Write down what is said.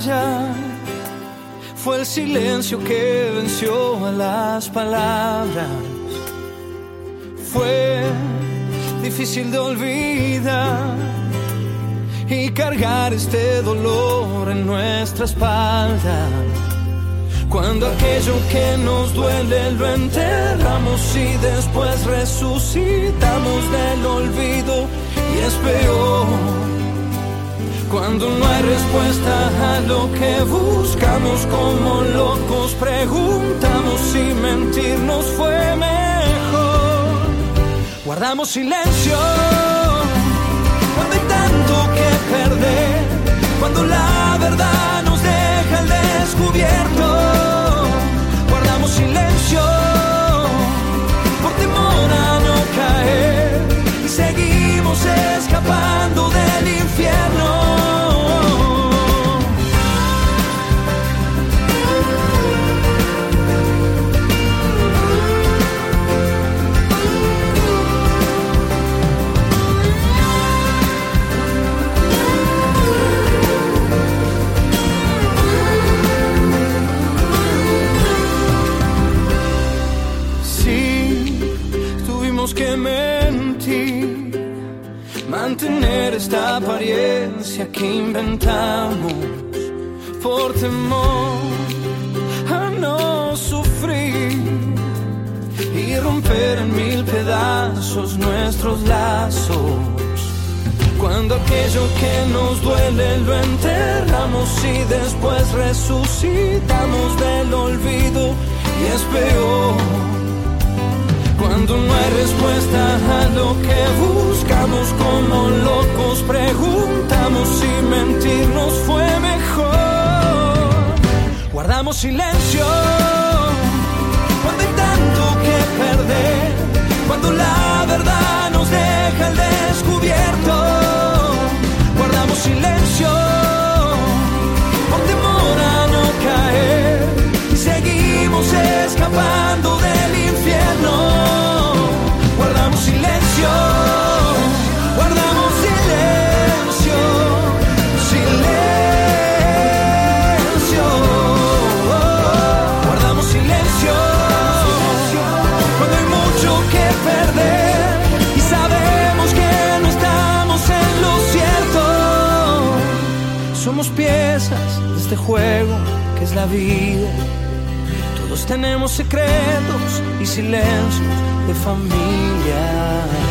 batalla fue el silencio que venció a las palabras. Fue difícil de olvidar y cargar este dolor en nuestra espalda. Cuando aquello que nos duele lo enterramos y después resucitamos del olvido, y es peor cuando no hay respuesta a lo que buscamos. Como locos preguntamos si mentirnos fue mejor. Guardamos silencio cuando hay tanto que perder, cuando la verdad nos deja al descubierto. Guardamos silencio por temor a no caer y seguimos escapando del infierno. Que mentir, mantener esta apariencia que inventamos por temor a no sufrir y romper en mil pedazos nuestros lazos. Cuando aquello que nos duele lo enterramos y después resucitamos del olvido, y es peor cuando no hay respuesta a lo que buscamos. Como locos preguntamos si mentirnos fue mejor. Guardamos silencio cuando hay tanto que perder, cuando la verdad nos deja al descubierto. Guardamos silencio por temor a no caer y seguimos escapando del infierno. Guardamos silencio, guardamos silencio, silencio. Guardamos silencio cuando hay mucho que perder y sabemos que no estamos en lo cierto. Somos piezas de este juego que es la vida. Todos tenemos secretos y silencios de familia.